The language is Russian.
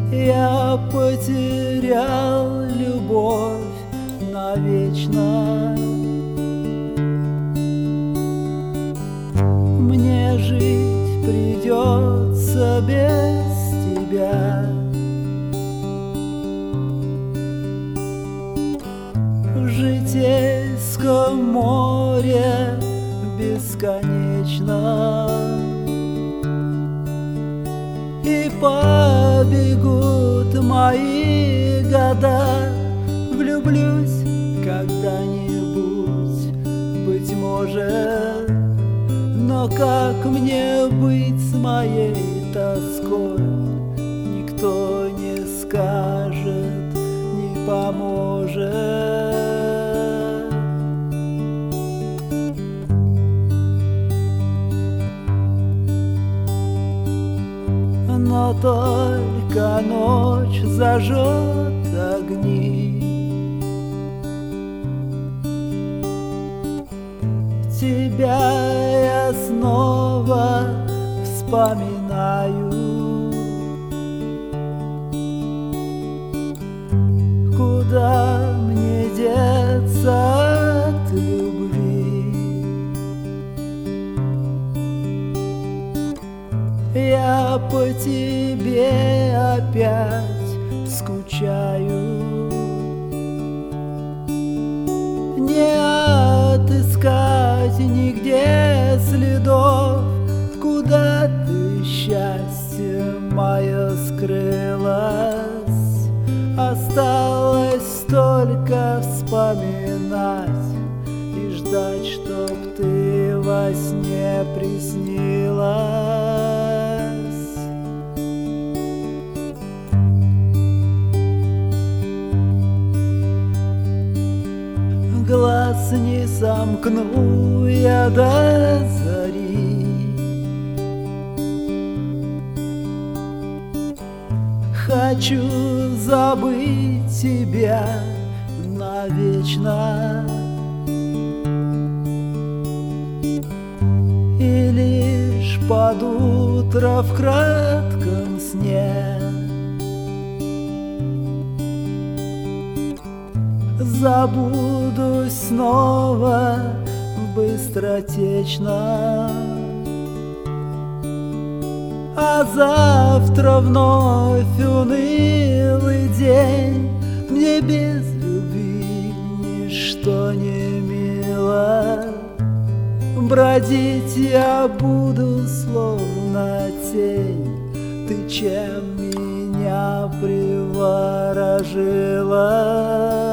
Я потерял любовь навечно. Мне жить придется без тебя. В житейском море бесконечно. И побегут мои года, влюблюсь когда-нибудь, быть может. Но как мне быть с моей тоской? Никто не скажет, не поможет. Но только ночь зажжет огни, тебя я снова вспоминаю. Куда мне деться от любви? Я по тебе опять скучаю. Не отыскать нигде следов, куда ты, счастье мое, скрылось. Осталось только вспоминать и ждать, чтоб ты во сне приснилась. Глаз не сомкну я до зари. Хочу забыть тебя навечно. И лишь под утро в кратком сне забудусь снова быстротечно. А завтра вновь унылый день, мне без любви ничто не мило. Бродить я буду словно тень, ты чем меня приворожила.